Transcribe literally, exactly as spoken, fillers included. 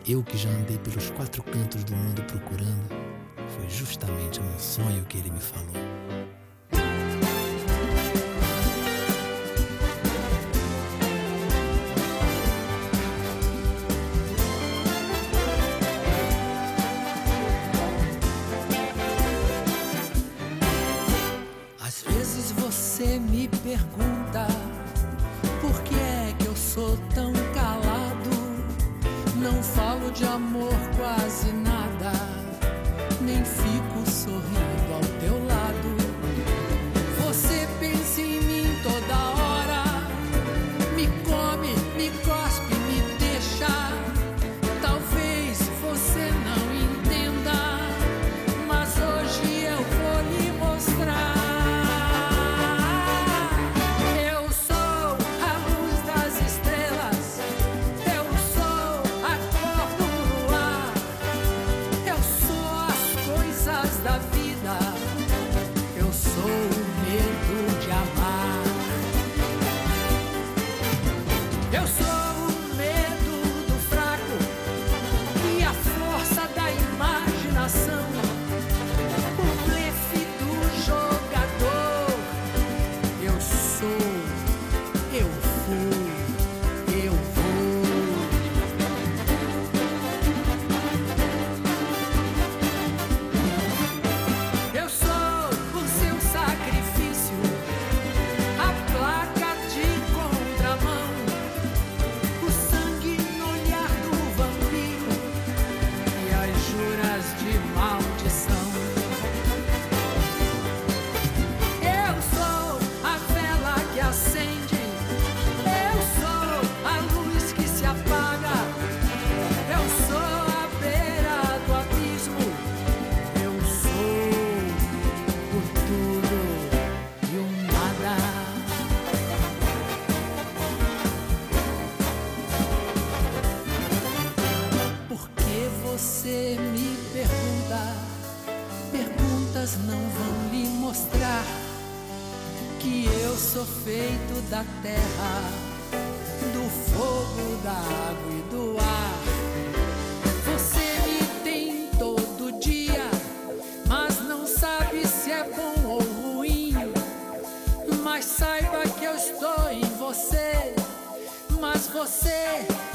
Eu que já andei pelos quatro cantos do mundo procurando, foi justamente num sonho que ele me falou. Às vezes você me pergunta por que é que eu sou tão calado. Não falo de amor quase nada, nem fico sorrindo ao teu lado. Você pensa em mim toda hora, me come, me cospe, me deixa. Talvez você não entenda, mas hoje eu vou lhe mostrar. Da vida, eu sou o medo de amar. Eu sou o medo do fraco e a força da imaginação, o blefe do jogador. Eu sou, eu fui, eu vou. Você me pergunta, perguntas não vão lhe mostrar que eu sou feito da terra, do fogo, da água e do ar. Você me tem todo dia, mas não sabe se é bom ou ruim. Mas saiba que eu estou em você, mas você